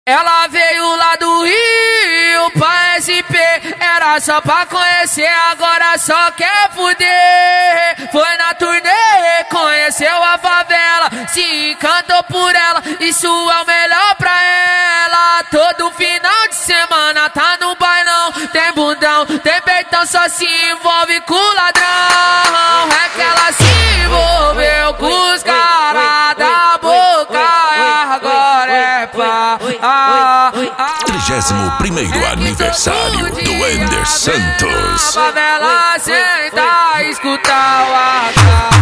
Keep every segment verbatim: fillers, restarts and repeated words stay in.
Ela veio lá do Rio pra S P, era só pra conhecer, agora só quer fuder. Foi na turnê, conheceu a favela, se encantou por ela, isso é o melhor pra ela. Todo final de semana tá no bailão, tem bundão, tem peitão, só se envolve com o ladrão. É que ela se envolveu com os caras da boca, agora é pá. Ah, ah, trigésimo primeiro aniversário do Ender Santos. A favela senta, escuta o A K.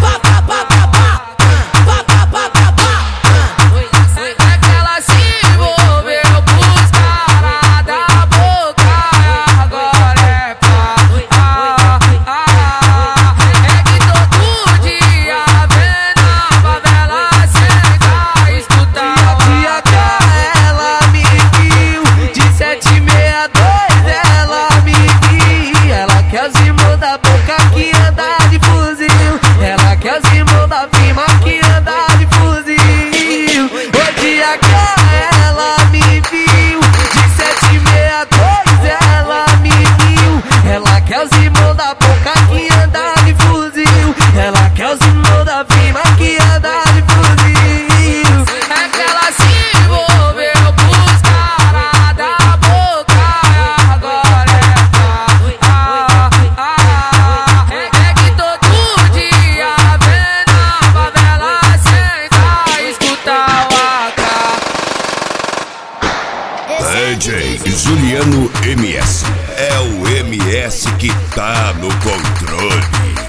D J Juliano M S. É o M S que tá no controle.